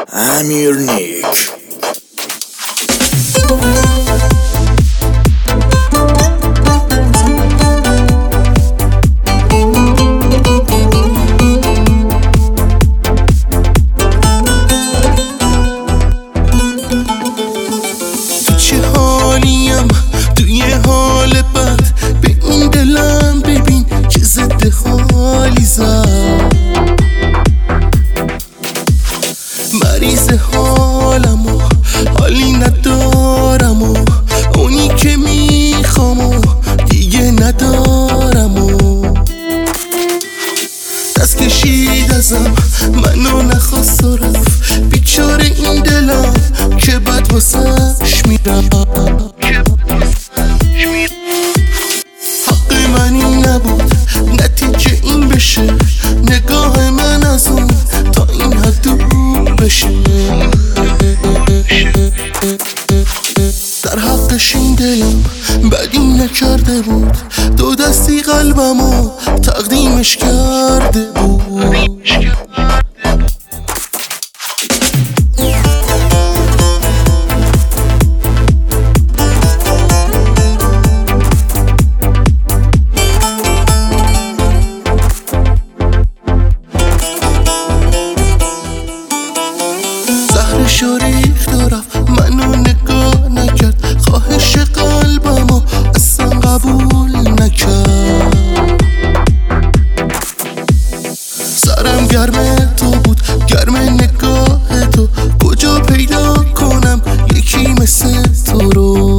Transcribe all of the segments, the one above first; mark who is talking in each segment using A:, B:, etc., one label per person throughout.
A: امیرنیک.
B: چه حالیم توی حال بد، به این دلم ببین که ضد حالی زد. مریض حالم و حالی ندارم و اونی که میخوام و دیگه ندارم و دست کشید ازم منو نخواست و رفت. بیچاره این دلم که بد واسش میرم. حق من این نبود نتیجه این بشه، نگاه من از اون تا این حد دور بشه. در حقش این دلم بدی نکرده بود، دو دستی قلبمو تقدیمش کرده بود. شریف رفت منو نگاه نکرد، خواهش قلبمو اصلا قبول نکرد. سرم گرم تو بود، گرم نگاه تو، کجا پیدا کنم یکی مثل تو رو.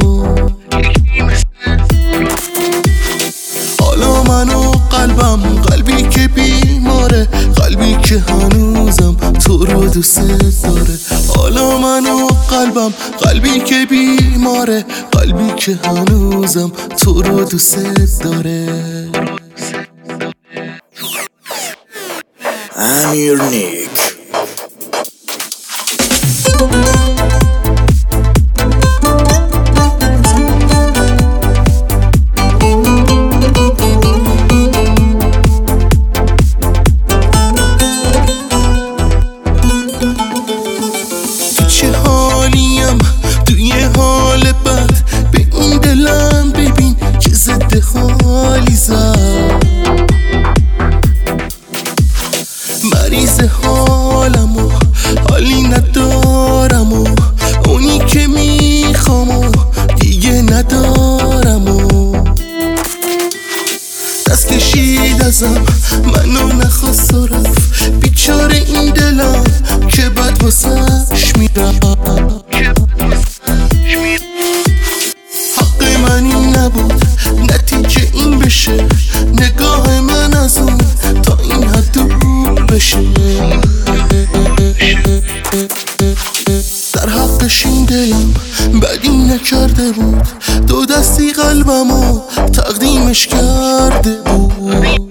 B: حالا منو قلبم، قلبی که بیماره، قلبی که هنوزم تو رو دوست داره. حالا منو قلبم، قلبی که بیماره، قلبی که هنوزم تو رو دوست داره.
A: امیرنیک.
B: چه حالیم توی حال بد، به این دلم ببین که ضد حالی زد. مریض حالم و حالی ندارم و اونی که میخوام و دیگه ندارم و دست کشید ازم منو نخواست و رفت. بیچاره این دلم که بد واسش میرم. حق من این نبود نتیجه این بشه، نگاه من از اون تا این حد دور بشه. در حقش این دلم بدی نکرده بود، دو دستی قلبمو تقدیمش کرده بود.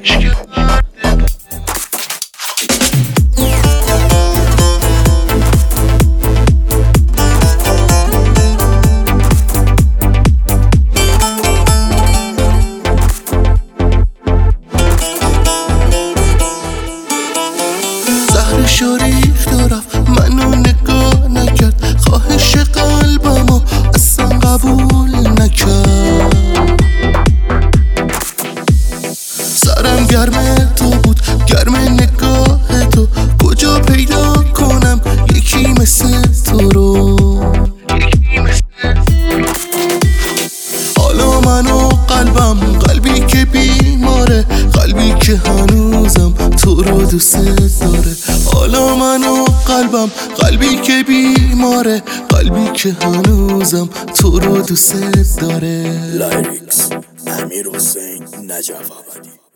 B: شریف رفت منو نگاه نکرد، خواهش قلبمو اصلا قبول نکرد. سرم گرم تو بود، گرم نگاه تو، کجا پیدا کنم یکی مثل تو رو. حالا منو قلبم، قلبی که بیماره، قلبی که هنوزم تو رو دوست داره. حالا منو قلبم، قلبی که بیماره، قلبی که هنوزم تو رو دوست داره.
A: لایریکس امیر حسین نجف آبادی.